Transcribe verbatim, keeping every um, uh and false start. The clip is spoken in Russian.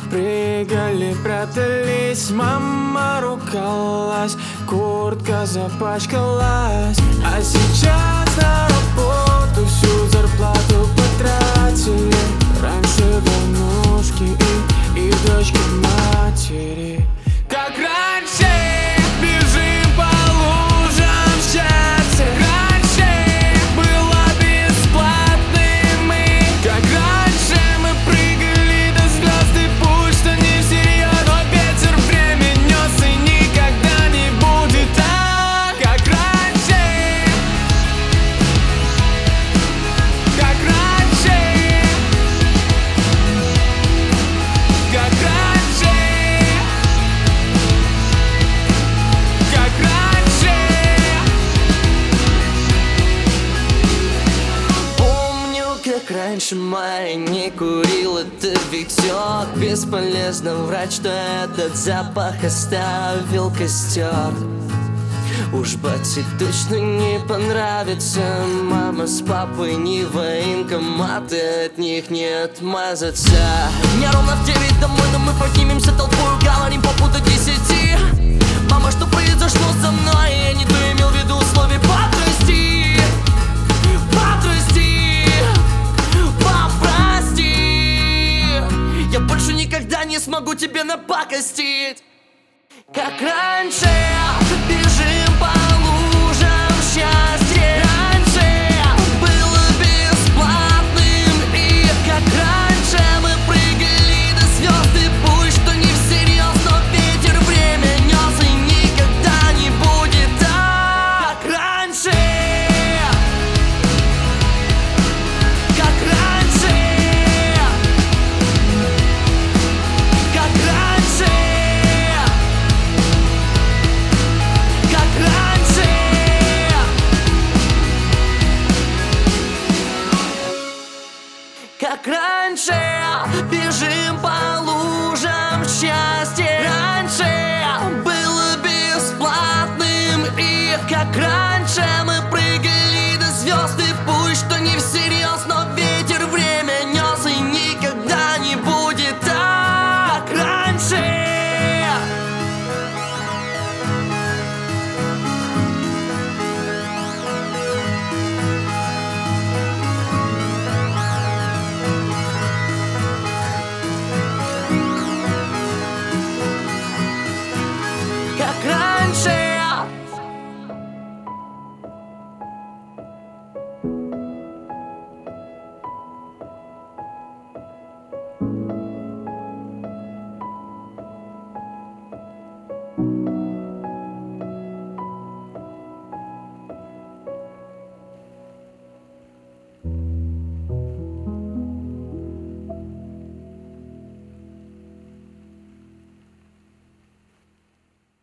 Прыгали, прятались, мама ругалась, куртка запачкалась. А сейчас на работу всю зарплату потратили. Раньше войнушки и, и дочки матери. Как раньше бежим по лужам счастья. Раньше было бесплатным и как раньше мы прыгали до звезд и пусть что не всерьез, но ветер время нес и никогда не будет так, как раньше. Как раньше. Как раньше. Как раньше. Помню, как раньше Майя не курил, это ведет. Бесполезно врать, что этот запах оставил костер. Уж бате точно не понравится. Мама с папой не военкоматы, от них не отмазаться. Мне ровно в девять домой, но мы поднимемся толпой, говорим по пути десяти. Мама, что произошло со мной? Я не то имел в виду условия. Подрасти, подрасти, попрости. Я больше никогда не смогу тебе напакостить. Как раньше бежим по лужам счастья. Раньше было бесплатным и как раньше мы прыгали до звезд и пусть что не всерьез, но ветер время нес и никогда не будет так, как раньше. Как раньше. Как раньше. Как раньше. Как раньше бежим по лужам счастья. Раньше было бесплатным и как раньше мы прыгали до звезд и пусть что не всерьез, но ветер время нес и никогда не будет так, как раньше. Как